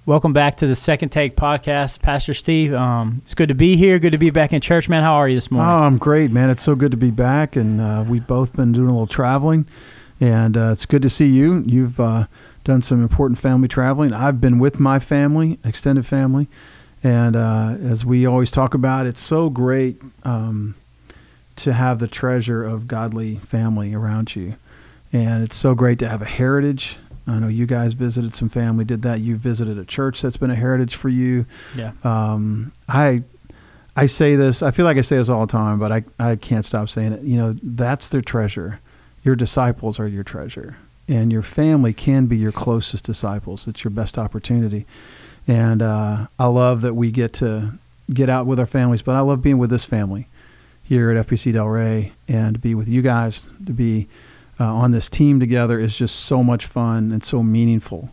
Welcome back to the Second Take podcast, Pastor Steve. It's good to be here. Good to be back in church, man. How are you this morning? Oh, I'm great, man. It's so good to be back, and we've both been doing a little traveling, and it's good to see you. You've done some important family traveling. I've been with my family, extended family, and as we always talk about, it's so great to have the treasure of godly family around you, and it's so great to have a heritage. I know you guys visited some family, did that. You visited a church that's been a heritage for you. Yeah. I say this, I feel like I say this all the time, but I can't stop saying it. You know, that's their treasure. Your disciples are your treasure. And your family can be your closest disciples. It's your best opportunity. And I love that we get to get out with our families, but I love being with this family here at FBC Delray, and to be with you guys, to be on this team together is just so much fun and so meaningful.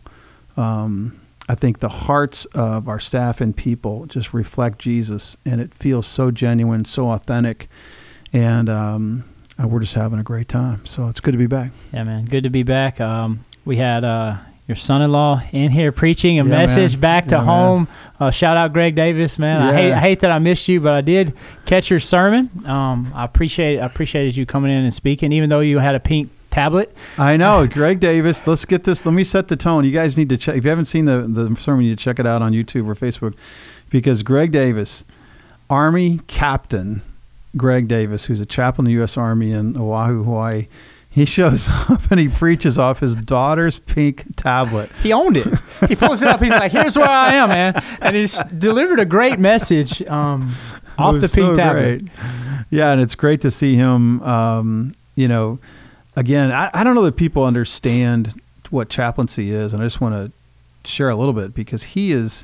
I think the hearts of our staff and people just reflect Jesus, and it feels so genuine, so authentic, and we're just having a great time. So it's good to be back. Yeah, man. Good to be back. We had your son-in-law in here preaching a message, man. Back to home. Shout out Greg Davis, man. Yeah. I hate that I missed you, but I did catch your sermon. I appreciated you coming in and speaking, even though you had a pink tablet. I know. Greg Davis. Let's get this. Let me set the tone. You guys need to check. If you haven't seen the sermon, you need to check it out on YouTube or Facebook, because Greg Davis, Army Captain Greg Davis, who's a chaplain in the U.S. Army in Oahu, Hawaii, he shows up and he preaches off his daughter's pink tablet. He owned it. He pulls it up. He's like, "Here's where I am, man," and he's delivered a great message off the pink tablet. Great. Yeah, and it's great to see him. Again, I don't know that people understand what chaplaincy is, and I just want to share a little bit, because he is,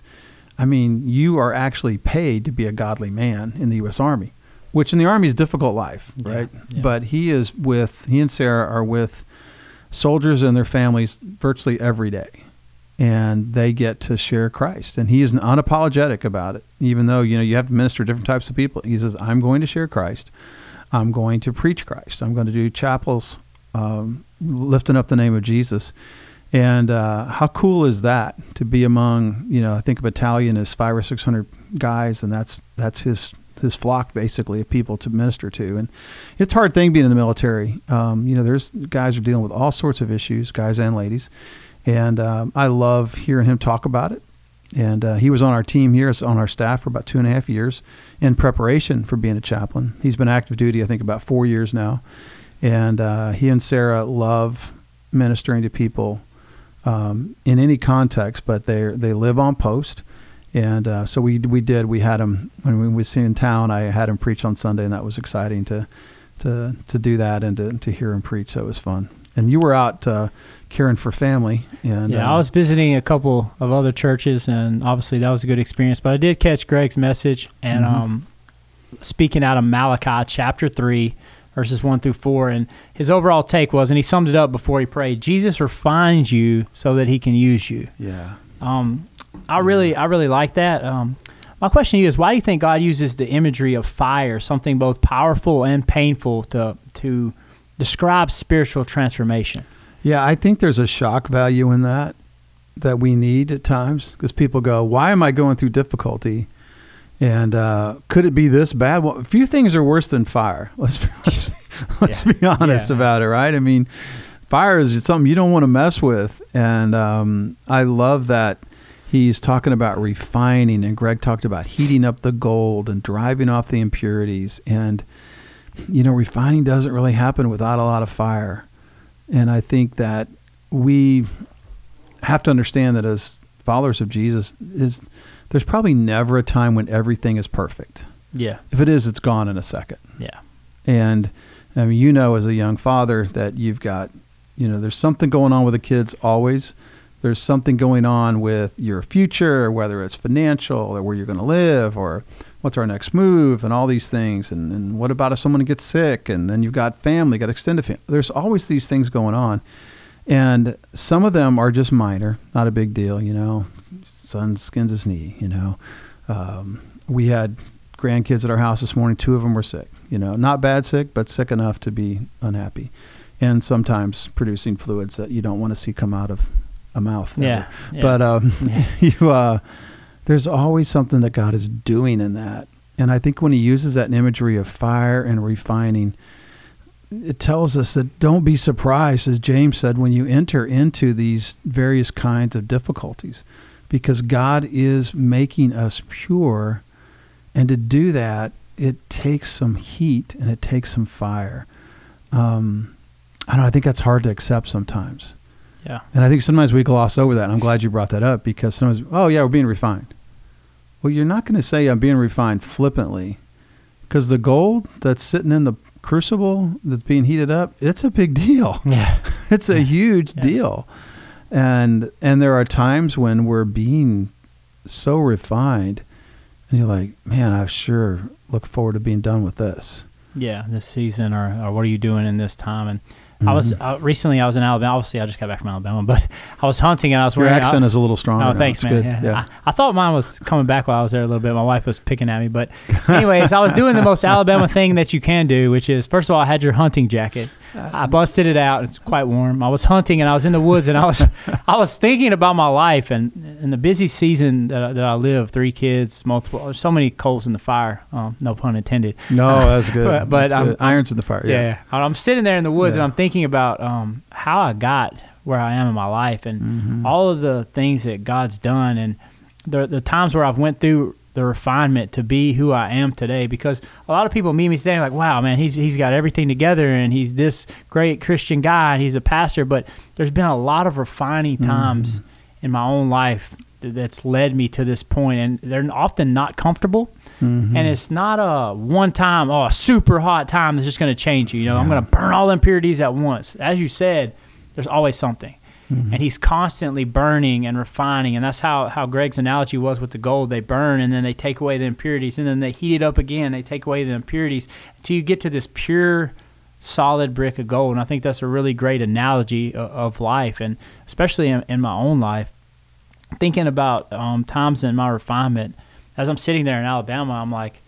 you are actually paid to be a godly man in the U.S. Army, which in the Army is a difficult life, right? Yeah. But he and Sarah are with soldiers and their families virtually every day, and they get to share Christ, and he is unapologetic about it, even though, you have to minister to different types of people. He says, I'm going to share Christ. I'm going to preach Christ. I'm going to do chapels, lifting up the name of Jesus. And how cool is that to be among, I think a battalion is 500 or 600 guys, and that's his flock basically of people to minister to. And it's a hard thing being in the military. There's guys who are dealing with all sorts of issues, guys and ladies. And I love hearing him talk about it. And he was on our team here, on our staff for about 2.5 years in preparation for being a chaplain. He's been active duty, I think, about 4 years now. And he and Sarah love ministering to people in any context, but they live on post. And so we had him, when we was in town, I had him preach on Sunday, and that was exciting to do that and to hear him preach. So it was fun. And you were out caring for family. And yeah, I was visiting a couple of other churches, and obviously that was a good experience. But I did catch Greg's message, and speaking out of Malachi chapter 3, verses 1 through 4, and his overall take was, and he summed it up before he prayed, Jesus refines you so that he can use you. Yeah. I really like that. My question to you is, why do you think God uses the imagery of fire, something both powerful and painful, to describe spiritual transformation? Yeah, I think there's a shock value in that we need at times, because people go, why am I going through difficulty? And could it be this bad? Well, a few things are worse than fire. Let's be honest about it, right? Fire is something you don't want to mess with. And I love that he's talking about refining, and Greg talked about heating up the gold and driving off the impurities. And, refining doesn't really happen without a lot of fire. And I think that we have to understand that as followers of Jesus, there's probably never a time when everything is perfect. Yeah. If it is, it's gone in a second. Yeah. And as a young father, that you've got, there's something going on with the kids always. There's something going on with your future, whether it's financial or where you're going to live or what's our next move and all these things. And what about if someone gets sick? And then you've got family, got extended family. There's always these things going on. And some of them are just minor, not a big deal, son skins his knee, We had grandkids at our house this morning. 2 of them were sick, not bad sick, but sick enough to be unhappy. And sometimes producing fluids that you don't want to see come out of a mouth. Yeah. But there's always something that God is doing in that. And I think when he uses that imagery of fire and refining, it tells us that don't be surprised, as James said, when you enter into these various kinds of difficulties, because God is making us pure. And to do that, it takes some heat and it takes some fire. I don't know, I think that's hard to accept sometimes. Yeah. And I think sometimes we gloss over that. And I'm glad you brought that up, because sometimes, oh yeah, we're being refined. Well, you're not going to say I'm being refined flippantly, because the gold that's sitting in the crucible that's being heated up, it's a big deal. Yeah. It's a huge deal. And there are times when we're being so refined and you're like, man, I sure look forward to being done with this. Yeah, this season, or what are you doing in this time? And I was recently I was in Alabama. Obviously, I just got back from Alabama, but I was hunting and I was Your wearing. accent is a little stronger. Oh, thanks, man. Good. Yeah. I thought mine was coming back while I was there a little bit. My wife was picking at me, but anyways, I was doing the most Alabama thing that you can do, which is, first of all, I had your hunting jacket. I busted it out. It's quite warm. I was hunting and I was in the woods and I was thinking about my life and the busy season that I live. 3 kids, multiple. There's so many coals in the fire. No pun intended. No, that's good. but that's good. Irons in the fire. Yeah. I'm sitting there in the woods and I'm thinking about how I got where I am in my life and all of the things that God's done and the times where I've went through the refinement to be who I am today, because a lot of people meet me today like, wow, man, he's got everything together and he's this great Christian guy and he's a pastor, but there's been a lot of refining times in my own life that's led me to this point, and they're often not comfortable. And it's not a one time, a super hot time that's just going to change you. I'm going to burn all the impurities at once. As you said, there's always something. And he's constantly burning and refining, and that's how Greg's analogy was with the gold. They burn, and then they take away the impurities, and then they heat it up again. They take away the impurities until you get to this pure, solid brick of gold. And I think that's a really great analogy of life, and especially in my own life. Thinking about times in my refinement, as I'm sitting there in Alabama, I'm like,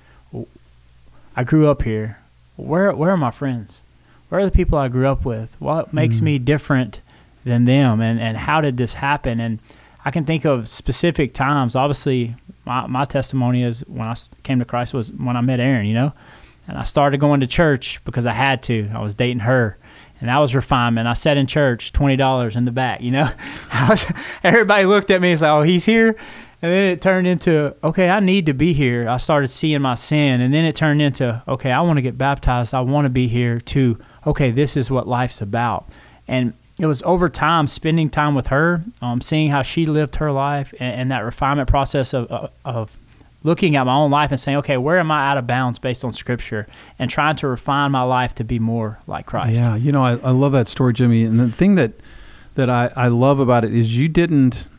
I grew up here. Where are my friends? Where are the people I grew up with? What makes me different than them, and how did this happen? And I can think of specific times. Obviously, my testimony is when I came to Christ was when I met Erin, and I started going to church because I had to. I was dating her, and that was refinement. I sat in church, $20 in the back, everybody looked at me and said, oh, he's here? And then it turned into, okay, I need to be here. I started seeing my sin, and then it turned into, okay, I want to get baptized. I want to be here too. Okay, this is what life's about. And it was over time, spending time with her, seeing how she lived her life, and that refinement process of looking at my own life and saying, okay, where am I out of bounds based on Scripture, and trying to refine my life to be more like Christ. Yeah, I love that story, Jimmy. And the thing that I love about it is you didn't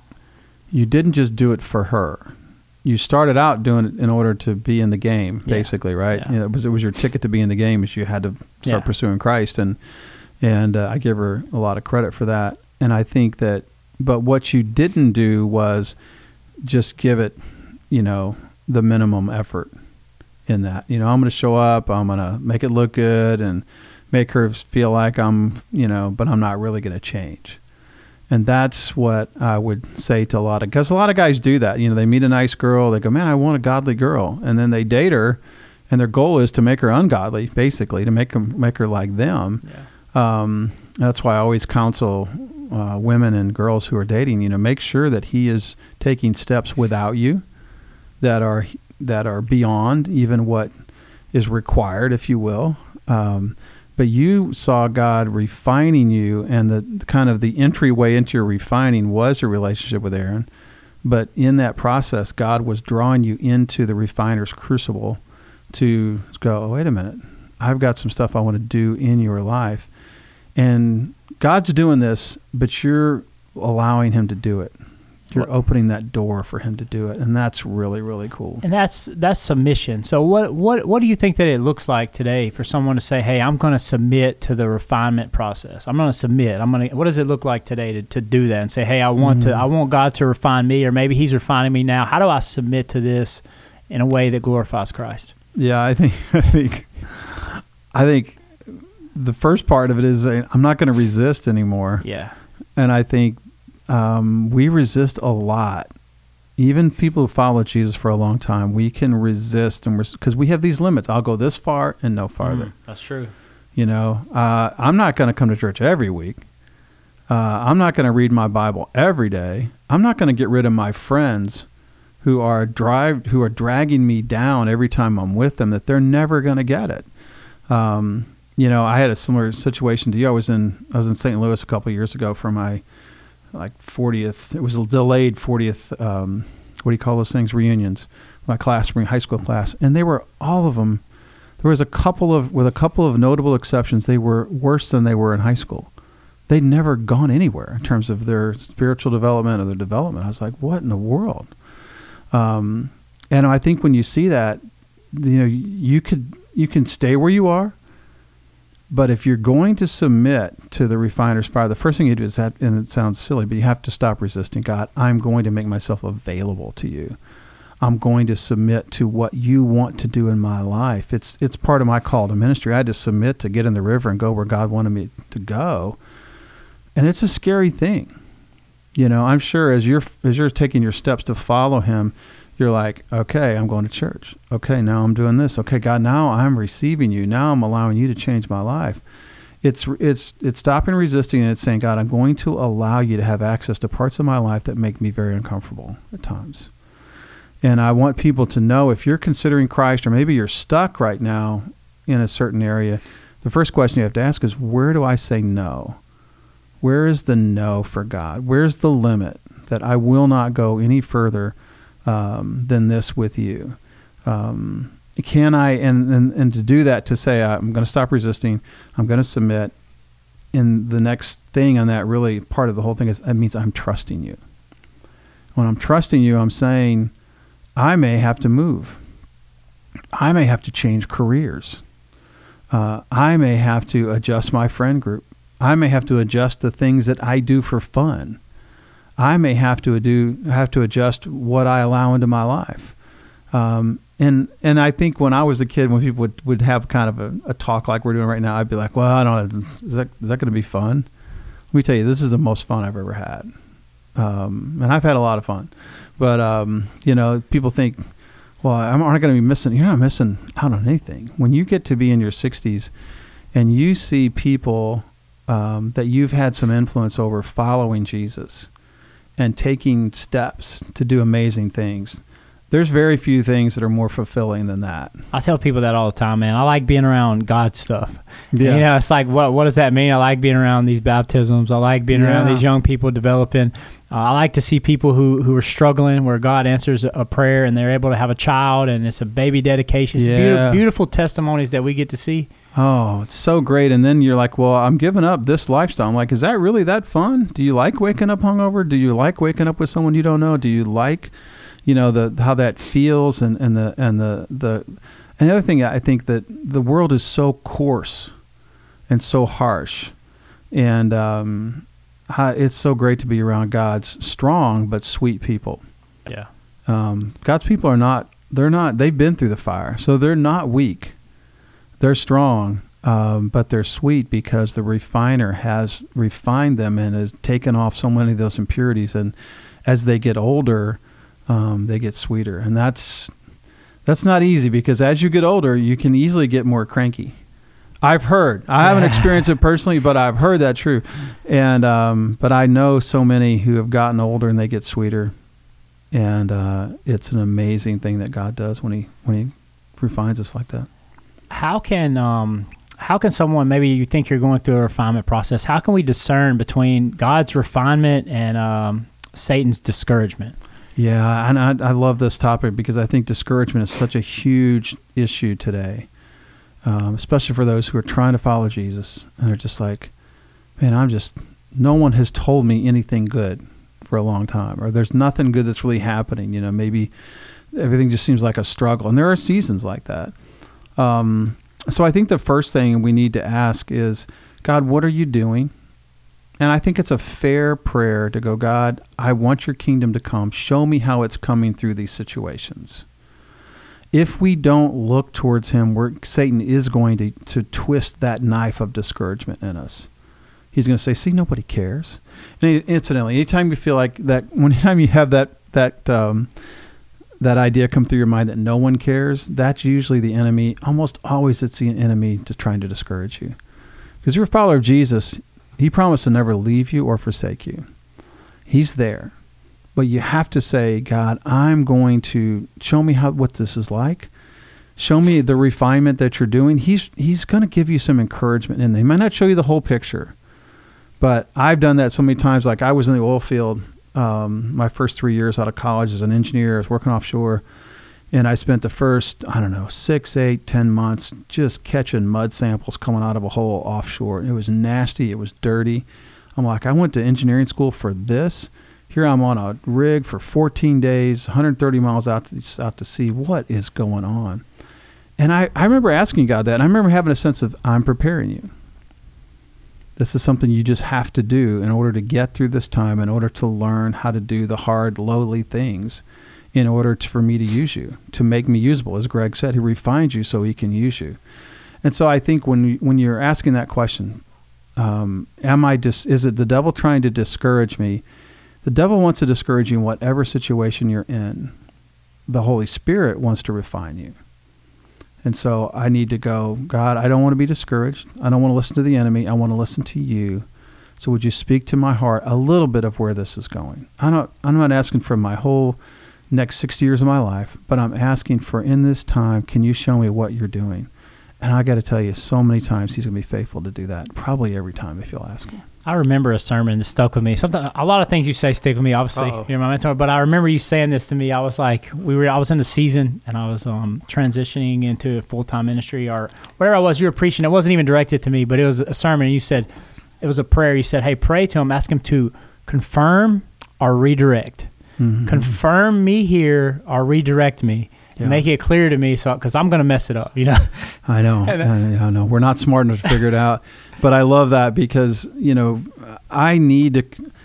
just do it for her. You started out doing it in order to be in the game, basically, right? Yeah. It was your ticket to be in the game, is you had to start pursuing Christ, and I give her a lot of credit for that. And I think that, but what you didn't do was just give it, the minimum effort in that. I'm going to show up, I'm going to make it look good and make her feel like I'm, but I'm not really going to change. And that's what I would say to because a lot of guys do that. They meet a nice girl, they go, man, I want a godly girl. And then they date her, and their goal is to make her ungodly, basically, to make her like them. Yeah. That's why I always counsel women and girls who are dating, make sure that he is taking steps without you that are beyond even what is required, if you will. But you saw God refining you, and the kind of the entryway into your refining was your relationship with Erin. But in that process, God was drawing you into the refiner's crucible to go, oh, wait a minute, I've got some stuff I want to do in your life. And God's doing this, but you're allowing him to do it. You're opening that door for him to do it, and that's really, really cool. And that's submission. So what do you think that it looks like today for someone to say, "Hey, I'm going to submit to the refinement process. I'm going to submit. What does it look like today to do that and say, "Hey, I want God to refine me, or maybe he's refining me now. How do I submit to this in a way that glorifies Christ?" Yeah, I think the first part of it is I'm not going to resist anymore. Yeah. And I think we resist a lot. Even people who follow Jesus for a long time, we can resist, and because we have these limits. I'll go this far and no farther. That's true. You know, I'm not going to come to church every week. I'm not going to read my Bible every day. I'm not going to get rid of my friends who are dragging me down every time I'm with them, that they're never going to get it. You know, I had a similar situation to you. I was in St. Louis a couple of years ago for my 40th. It was a delayed 40th. What do you call those things? Reunions. My class, high school class, and they were all of them. There was with a couple of notable exceptions, they were worse than they were in high school. They'd never gone anywhere in terms of their spiritual development or their development. I was like, what in the world? And I think when you see that, you know, you can stay where you are, but if you're going to submit to the refiner's fire, the first thing you do is that, and it sounds silly, but you have to stop resisting. God, I'm going to make myself available to you. I'm going to submit to what you want to do in my life. It's part of my call to ministry. I had to submit to get in the river and go where God wanted me to go. And it's a scary thing. You know, I'm sure as you're taking your steps to follow him, you're like, okay, I'm going to church. Okay, now I'm doing this. Okay, God, now I'm receiving you. Now I'm allowing you to change my life. It's stopping resisting, and it's saying, God, I'm going to allow you to have access to parts of my life that make me very uncomfortable at times. And I want people to know, if you're considering Christ, or maybe you're stuck right now in a certain area, the first question you have to ask is, where do I say no? Where is the no for God? Where's the limit that I will not go any further than this with you? Can I, and to do that, to say, I'm going to stop resisting, I'm going to submit. And the next thing on that, really part of the whole thing, is that means I'm trusting you. When I'm trusting you, I'm saying, I may have to move. I may have to change careers. I may have to adjust my friend group. I may have to adjust the things that I do for fun. I may have to adjust what I allow into my life. And I think when I was a kid, when people would have kind of a talk like we're doing right now, I'd be like, well, I don't know, is that going to be fun? Let me tell you, this is the most fun I've ever had. And I've had a lot of fun. But, you know, people think, well, I'm not going to be missing. You're not missing out on anything. When you get to be in your 60s and you see people that you've had some influence over following Jesus and taking steps to do amazing things, there's very few things that are more fulfilling than that. I tell people that all the time, man. I like being around God stuff. Yeah. You know, it's like, what does that mean? I like being around these baptisms. I like being around these young people developing. I like to see people who are struggling, where God answers a prayer and they're able to have a child, and it's a baby dedication. It's beautiful testimonies that we get to see. Oh, it's so great. And then you're like, well, I'm giving up this lifestyle. I'm like, is that really that fun? Do you like waking up hungover? Do you like waking up with someone you don't know? Do you like, you know, how that feels? And the other thing, I think that the world is so coarse and so harsh, and it's so great to be around God's strong but sweet people. Yeah. God's people they've been through the fire, so they're not weak. They're strong, but they're sweet because the refiner has refined them and has taken off so many of those impurities. And as they get older, they get sweeter. And that's not easy, because as you get older, you can easily get more cranky. I've heard. I haven't experienced it personally, but I've heard that true. And but I know so many who have gotten older and they get sweeter. And it's an amazing thing that God does when he refines us like that. How can someone, maybe you think you're going through a refinement process, how can we discern between God's refinement and Satan's discouragement? Yeah, and I love this topic, because I think discouragement is such a huge issue today, especially for those who are trying to follow Jesus, and they're just like, man, no one has told me anything good for a long time, or there's nothing good that's really happening. You know, maybe everything just seems like a struggle, and there are seasons like that. So I think the first thing we need to ask is, God, what are you doing? And I think it's a fair prayer to go, God, I want your kingdom to come. Show me how it's coming through these situations. If we don't look towards him, Satan is going to twist that knife of discouragement in us. he's going to say, see, nobody cares. And incidentally, anytime you feel like that, anytime you have that idea come through your mind that no one cares, that's usually the enemy. Almost always it's the enemy just trying to discourage you. Because you're a follower of Jesus, he promised to never leave you or forsake you. He's there. But you have to say, God, I'm going to show me what this is like. Show me the refinement that you're doing. He's going to give you some encouragement in there. He might not show you the whole picture, but I've done that so many times. Like I was in the oil field my first 3 years out of college as an engineer. I was working offshore, and I spent the first, 6, 8, 10 months just catching mud samples coming out of a hole offshore. It was nasty. It was dirty. I'm like, I went to engineering school for this. Here I'm on a rig for 14 days, 130 miles out to sea. What is going on? And I remember asking God that, and I remember having a sense of, I'm preparing you. This is something you just have to do in order to get through this time, in order to learn how to do the hard, lowly things, in order for me to use you, to make me usable. As Greg said, he refines you so he can use you. And so I think when you're asking that question, is it the devil trying to discourage me? The devil wants to discourage you in whatever situation you're in. The Holy Spirit wants to refine you. And so I need to go, God, I don't want to be discouraged. I don't want to listen to the enemy. I want to listen to you. So would you speak to my heart a little bit of where this is going? I'm not asking for my whole next 60 years of my life, but I'm asking for, in this time, can you show me what you're doing? And I got to tell you, so many times he's going to be faithful to do that. Probably every time if you'll ask him. I remember a sermon that stuck with me. A lot of things you say stick with me, obviously. Uh-oh. You're my mentor, but I remember you saying this to me. I was like, I was in the season, and I was transitioning into a full-time ministry or whatever I was. You were preaching. It wasn't even directed to me, but it was a sermon. And you said, it was a prayer. You said, hey, pray to him, ask him to confirm or redirect. Mm-hmm. Confirm me here or redirect me. Yeah. Make it clear to me, because I'm going to mess it up, I know. I know. We're not smart enough to figure it out, but I love that because I need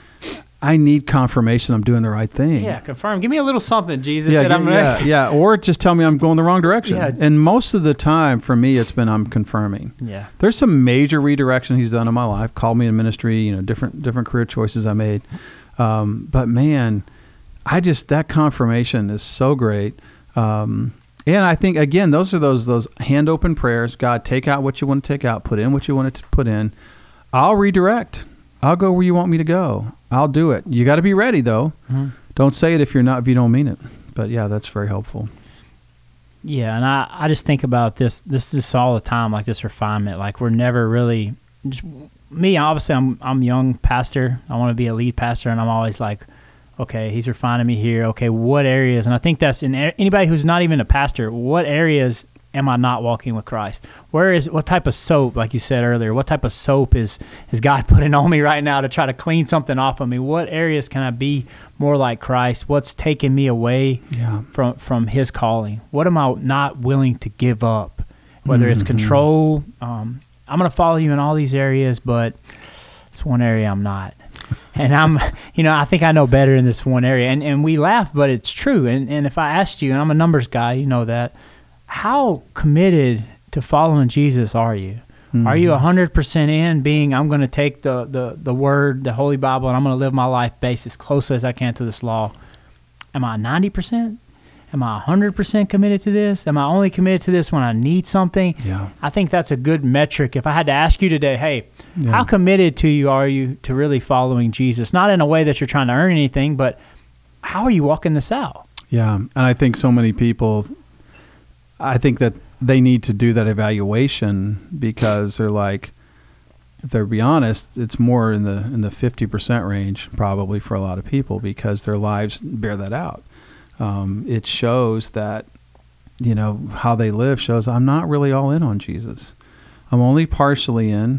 confirmation I'm doing the right thing. Yeah, confirm. Give me a little something, Jesus. Yeah. Or just tell me I'm going the wrong direction. Yeah. And most of the time, for me, it's been I'm confirming. Yeah. There's some major redirection he's done in my life. Called me in ministry. Different career choices I made. But man, that confirmation is so great. And I think, again, those are those hand open prayers. God, take out what you want to take out, put in what you want to put in. I'll redirect. I'll go where you want me to go. I'll do it. You got to be ready though. Mm-hmm. Don't say it if you don't mean it. But yeah, that's very helpful. Yeah. And I just think about this all the time, like this refinement, like we're never really me. Obviously I'm young pastor. I want to be a lead pastor. And I'm always like, okay, he's refining me here. Okay, what areas? And I think that's in anybody who's not even a pastor, what areas am I not walking with Christ? What type of soap, like you said earlier, what type of soap is God putting on me right now to try to clean something off of me? What areas can I be more like Christ? What's taking me away from his calling? What am I not willing to give up? Whether it's control, I'm going to follow you in all these areas, but it's one area I'm not. And I think I know better in this one area. And we laugh, but it's true. And if I asked you, and I'm a numbers guy, you know that, how committed to following Jesus are you? Mm-hmm. Are you 100% in being, I'm going to take the Word, the Holy Bible, and I'm going to live my life based as close as I can to this law? Am I 90%? Am I 100% committed to this? Am I only committed to this when I need something? Yeah. I think that's a good metric. If I had to ask you today, hey, how committed are you to really following Jesus? Not in a way that you're trying to earn anything, but how are you walking this out? Yeah, and I think so many people, I think that they need to do that evaluation because they're like, if they're be honest, it's more in the 50% range probably for a lot of people because their lives bear that out. It shows that, how they live shows I'm not really all in on Jesus. I'm only partially in.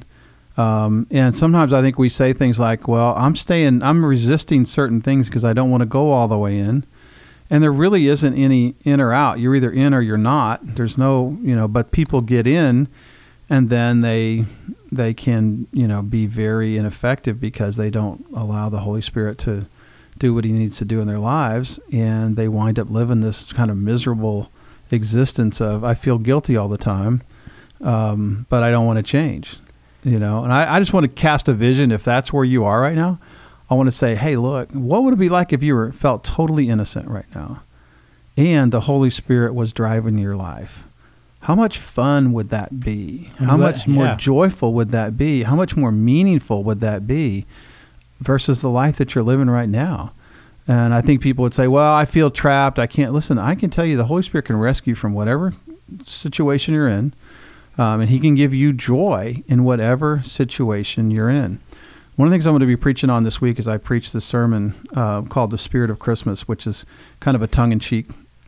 And sometimes I think we say things like, well, I'm resisting certain things because I don't want to go all the way in. And there really isn't any in or out. You're either in or you're not. There's no, but people get in and then they can, be very ineffective because they don't allow the Holy Spirit to do what he needs to do in their lives, and they wind up living this kind of miserable existence of I feel guilty all the time, but I don't want to change. And I just want to cast a vision. If that's where you are right now, I want to say, hey, look, what would it be like if you felt totally innocent right now and the Holy Spirit was driving your life? How much fun would that be? How much more joyful would that be? How much more meaningful would that be versus the life that you're living right now? And I think people would say, well, I feel trapped. I can't. Listen, I can tell you the Holy Spirit can rescue you from whatever situation you're in, and he can give you joy in whatever situation you're in. One of the things I'm going to be preaching on this week is I preached this sermon called The Spirit of Christmas, which is kind of a tongue-in-cheek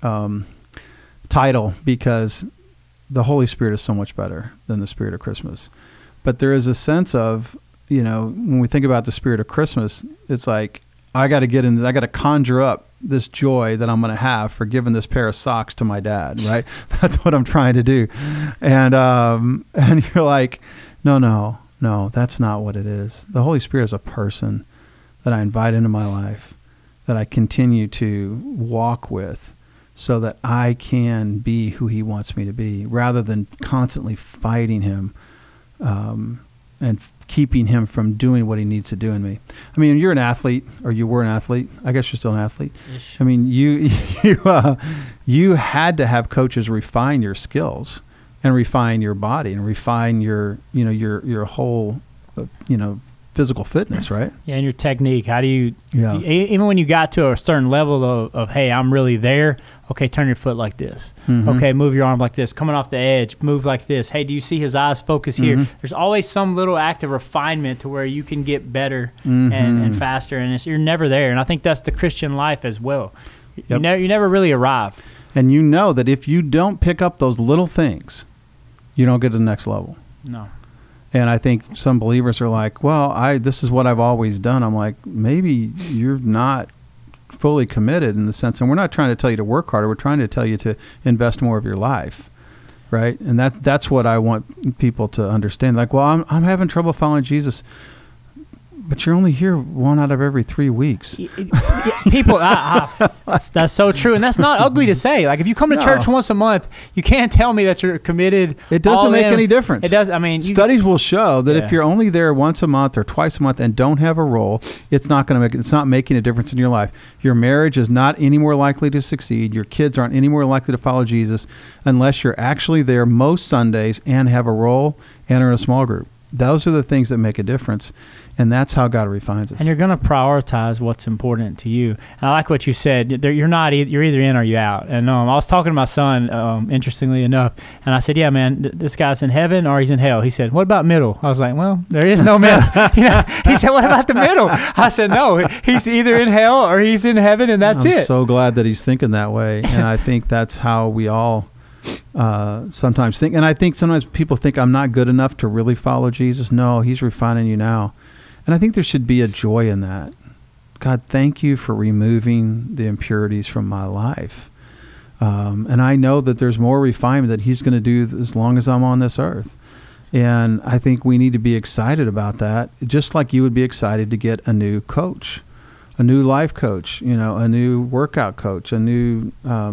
title because the Holy Spirit is so much better than the Spirit of Christmas. But there is a sense of, when we think about the Spirit of Christmas, it's like, I got to conjure up this joy that I'm going to have for giving this pair of socks to my dad, right? That's what I'm trying to do. And you're like, no, that's not what it is. The Holy Spirit is a person that I invite into my life, that I continue to walk with so that I can be who he wants me to be, rather than constantly fighting him and keeping him from doing what he needs to do in me. I mean, you're an athlete, or you were an athlete. I guess you're still an athlete. Ish. I mean, you had to have coaches refine your skills and refine your body and refine your whole, physical fitness, right? Yeah, and your technique. How do you, even when you got to a certain level of, hey, I'm really there, okay, turn your foot like this. Mm-hmm. Okay, move your arm like this. Coming off the edge, move like this. Hey, do you see his eyes focus here? Mm-hmm. There's always some little act of refinement to where you can get better and faster, and you're never there. And I think that's the Christian life as well. Yep. You never really arrive. And you know that if you don't pick up those little things, you don't get to the next level. No. And I think some believers are like, well, this is what I've always done. I'm like, maybe you're not fully committed in the sense, and we're not trying to tell you to work harder. We're trying to tell you to invest more of your life, right? And that's what I want people to understand. Like, well, I'm having trouble following Jesus. But you're only here 1 out of every 3 weeks. People, that's so true. And that's not ugly to say. Like, if you come to church once a month, you can't tell me that you're committed. It doesn't make any difference. It does. I mean, studies will show that if you're only there once a month or twice a month and don't have a role, it's not making a difference in your life. Your marriage is not any more likely to succeed. Your kids aren't any more likely to follow Jesus unless you're actually there most Sundays and have a role and are in a small group. Those are the things that make a difference. And that's how God refines us. And you're going to prioritize what's important to you. And I like what you said. You're either in or you're out. And I was talking to my son, interestingly enough, and I said, yeah, man, this guy's in heaven or he's in hell. He said, what about middle? I was like, well, there is no middle. He said, what about the middle? I said, no, he's either in hell or he's in heaven, and that's it. I'm so glad that he's thinking that way. And I think that's how we all sometimes think. And I think sometimes people think I'm not good enough to really follow Jesus. No, he's refining you now. And I think there should be a joy in that. God, thank you for removing the impurities from my life. And I know that there's more refinement that he's going to do as long as I'm on this earth. And I think we need to be excited about that, just like you would be excited to get a new coach, a new life coach, a new workout coach, a new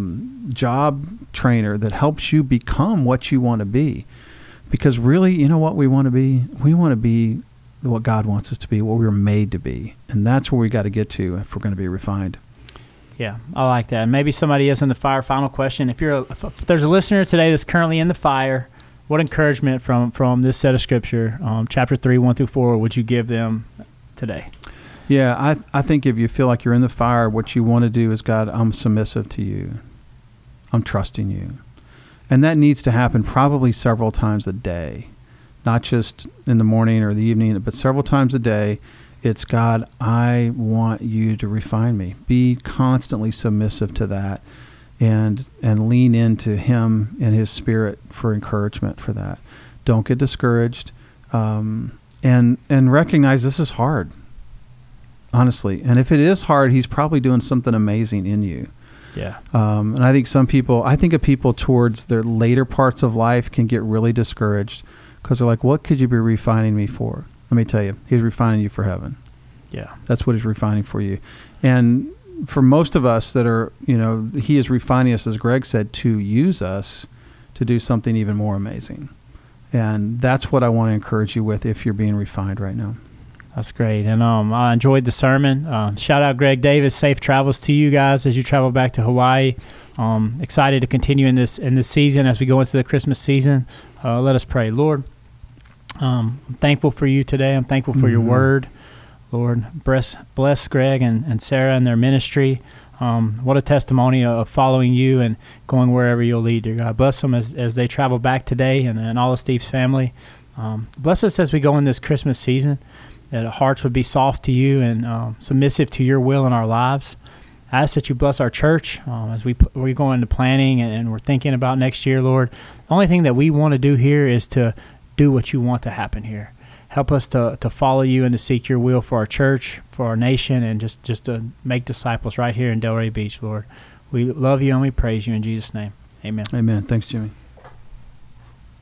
job trainer that helps you become what you want to be. Because really, you know what we want to be? We want to be what God wants us to be, what we were made to be. And that's where we got to get to if we're going to be refined. Yeah, I like that. Maybe somebody is in the fire. Final question. If there's a listener today that's currently in the fire, what encouragement from this set of scripture, chapter 3, 1-4, would you give them today? Yeah, I think if you feel like you're in the fire, what you want to do is, God, I'm submissive to you. I'm trusting you. And that needs to happen probably several times a day. Not just in the morning or the evening, but several times a day. It's, God, I want you to refine me. Be constantly submissive to that and lean into him and his spirit for encouragement for that. Don't get discouraged and recognize this is hard, honestly. And if it is hard, he's probably doing something amazing in you. Yeah. And I think of people towards their later parts of life can get really discouraged. Because they're like, what could you be refining me for? Let me tell you, he's refining you for heaven. Yeah. That's what he's refining for you. And for most of us that are, he is refining us, as Greg said, to use us to do something even more amazing. And that's what I want to encourage you with if you're being refined right now. That's great. And I enjoyed the sermon. Shout out Greg Davis. Safe travels to you guys as you travel back to Hawaii. Excited to continue in this season as we go into the Christmas season. Let us pray. Lord, I'm thankful for you today. I'm thankful for your word. Lord, bless Greg and Sarah and their ministry. What a testimony of following you and going wherever you'll lead, dear God. Bless them as they travel back today and all of Steve's family. Bless us as we go in this Christmas season, that our hearts would be soft to you and submissive to your will in our lives. I ask that you bless our church as we go into planning and we're thinking about next year, Lord. The only thing that we want to do here is to do what you want to happen here. Help us to follow you and to seek your will for our church, for our nation, and just to make disciples right here in Delray Beach, Lord. We love you and we praise you in Jesus' name. Amen. Amen. Thanks, Jimmy.